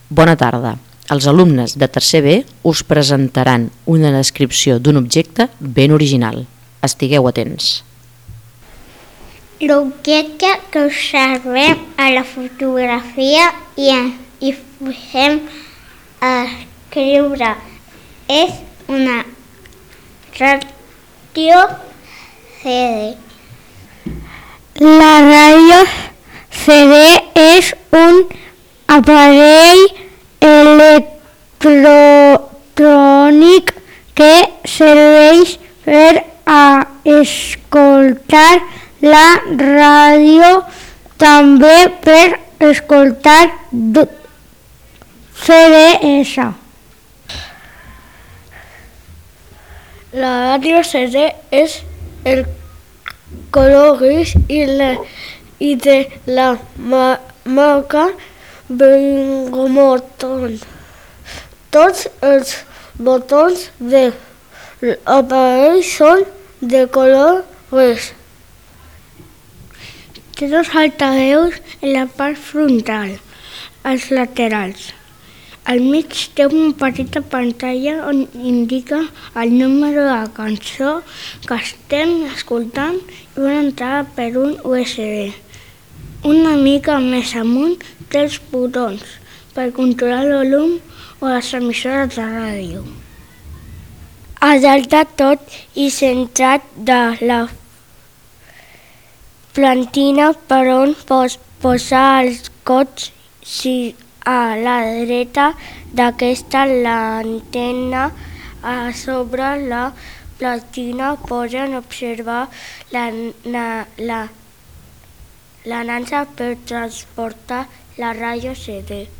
Bona tarda. Els alumnes de tercer B us presentaran una descripció d'un objecte ben original. Estigueu atents. L'objecte que observem a la fotografia i posem a escriure és una ràdio CD. La ràdio CD és un aparell electrònic que serveix per a escoltar la ràdio, també per escoltar CDs. La ràdio CD és el color gris i de la marca Bingomoton. Tots els botons de l'aparell són de color gris. Té dos altaveus en la part frontal, als laterals. Al mig té una petita pantalla on indica el número de la cançó que estem escoltant i una entrada per un USB. Una mica més amunt té els botons per controlar el volum o les emissores de ràdio. A dalt de tot i centrat de la plantina per on posar els cots, si a la dreta d'aquesta l'antena, a sobre la plantina poden observar la nansa per transportar la ràdio CD.